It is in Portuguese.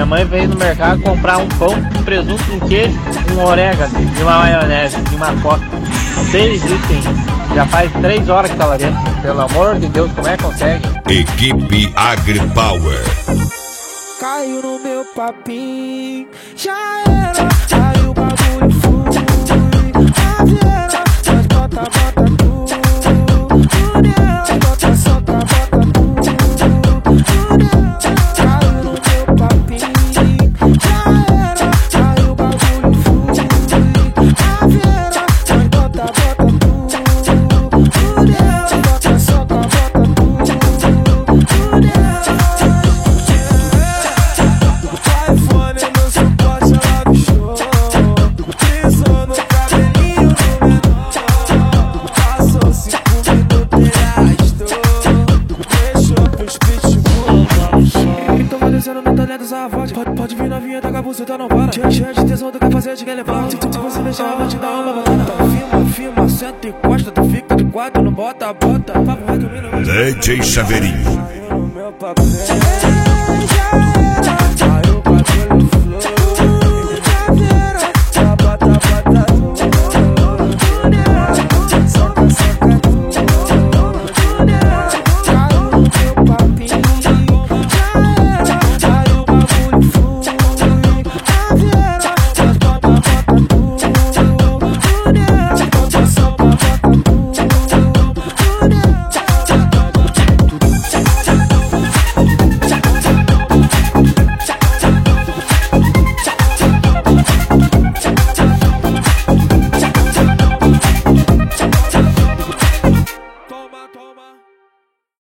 mãe veio no mercado comprar um pão, um presunto, um queijo, um orégano e uma maionese e uma coca. 6 itens. Já faz 3 horas que tá lá dentro. Pelo amor de Deus, como é que consegue? Equipe AgriPower. Caiu no meu papinho, já era, aí o bagulho flui. Caveira, mas bota tudo. Tudo bota, solta, bota tudo. Caiu no meu papinho, já era, aí o bagulho flui. Caveira, mas bota tudo. Tudo bota, solta, bota tudo. iPhone no suporte, ela bichou. Pisou no cabelinho do menor. Passou 5 minutos e arrastou. Deixou pros pitbull. Tô parecendo no talento dessa voz. Pode vir novinha, tá com a buceta, não para. Cheia de tesão, do capacete que levar. Se você deixar, eu vou te dar uma botada. Filma, senta e encosta. Tu fica de quatro, não bota. Papo reto, DJ Chaveirinho. no meu papel.